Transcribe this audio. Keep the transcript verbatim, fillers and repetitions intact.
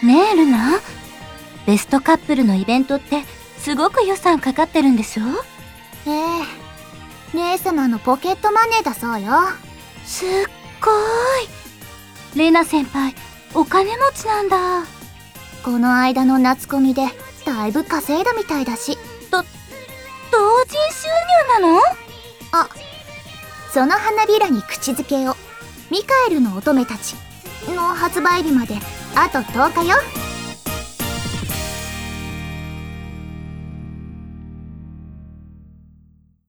ねえルナ、ベストカップルのイベントってすごく予算かかってるんでしょ？ ええ、姉様のポケットマネーだそうよ。 すっごーい。レナ先輩お金持ちなんだ。 この間の夏コミでだいぶ稼いだみたいだし。 と同人収入なの？ あ、その花びらに口づけを。ミカエルの乙女たちの発売日まであととおかよ。